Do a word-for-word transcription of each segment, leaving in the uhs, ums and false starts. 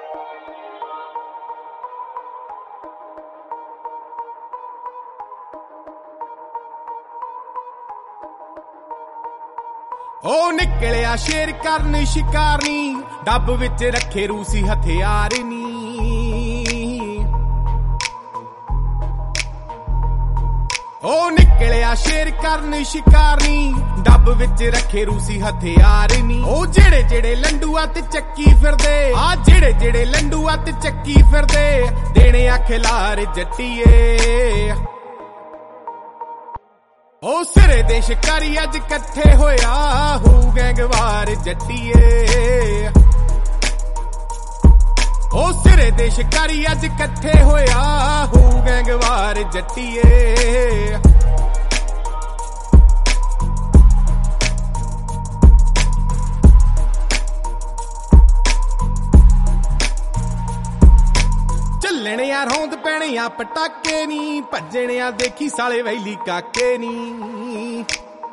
ओ निकलिया शेर करन शिकार नी, डब विच रखे रूसी हथियार नी। ओ निकलिया शेर करन शिकार नी, डब विच रखे रूसी हथियार नी। ओ जेड़े जेड़े लंडूआ ते चक्की फिरदे, आ जेड़े जेड़े लंडूआ ते चक्की फिरदे, देने आ खिलार जट्टीए। ओ सिरे दे शिकारी अज कट्ठे होया, हू गैंगवार जट्टीए। ओ सिरे दे शिकारी अज कट्ठे होया, हू गैंगवार जट्टीए। ਚੱਲਣੇ ਆ ਰੌਂਦ ਪੈਣੇ ਆ ਪਟਾਕੇ ਨੀ, ਭੱਜਣੇ ਆ ਦੇਖੀ ਸਾਲੇ ਵੈਲੀ ਕਾਕੇ ਨੀ।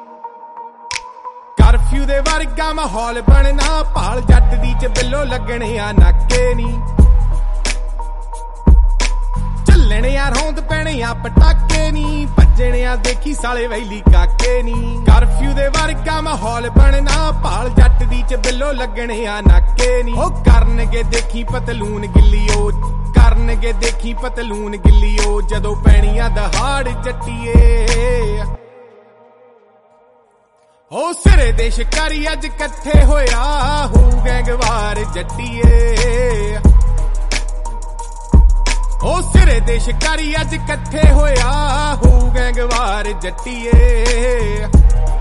ਕਰਫਿਊ ਦੇ ਵਰਗਾ ਮਾਹੌਲ ਬਣਨਾ, ਭਾਲ ਜੱਟ ਦੀ ਚ ਬਿੱਲੋ ਲੱਗਣੇ ਆ ਨਾਕੇ ਨੀ। ਚੱਲਣੇ ਆ ਰੌਂਦ ਪੈਣੇ ਆ ਪਟਾਕੇ ਨੀ, ਭੱਜਣੇ ਆ ਦੇਖੀ ਸਾਲੇ ਵੈਲੀ ਕਾਕੇ ਨੀ। ਕਰਫਿਊ ਦੇ ਵਰਗਾ ਮਾਹੌਲ ਬਣਨਾ, ਭਾਲ ਜੱਟ ਦੀ ਚ ਬਿੱਲੋ ਲੱਗਣੇ ਆ ਨਾਕੇ ਨੀ। ਉਹ ਕਰਨਗੇ ਦੇਖੀ ਪਤਲੂਨ ਗਿੱਲੀ, ਉਹ ਕਰਨਗੇ ਦੇਖੀ ਪਤਲੂਨ ਗਿੱਲੀ, ਉਹ ਜਦੋਂ ਪੈਣੀਆਂ ਦਹਾੜ ਜੱਟੀਏ। ਉਹ ਸਿਰੇ ਦੇ ਸ਼ਿਕਾਰੀ ਅੱਜ ਇਕੱਠੇ ਹੋਇਆ, ਹੂ ਗੈਂਗਵਾਰ ਜੱਟੀਏ। ਉਹ ਸਿਰੇ ਦੇ ਸ਼ਿਕਾਰੀ ਅੱਜ ਇਕੱਠੇ ਹੋਇਆ, ਹੂ ਗੈਂਗਵਾਰ ਜੱਟੀਏ।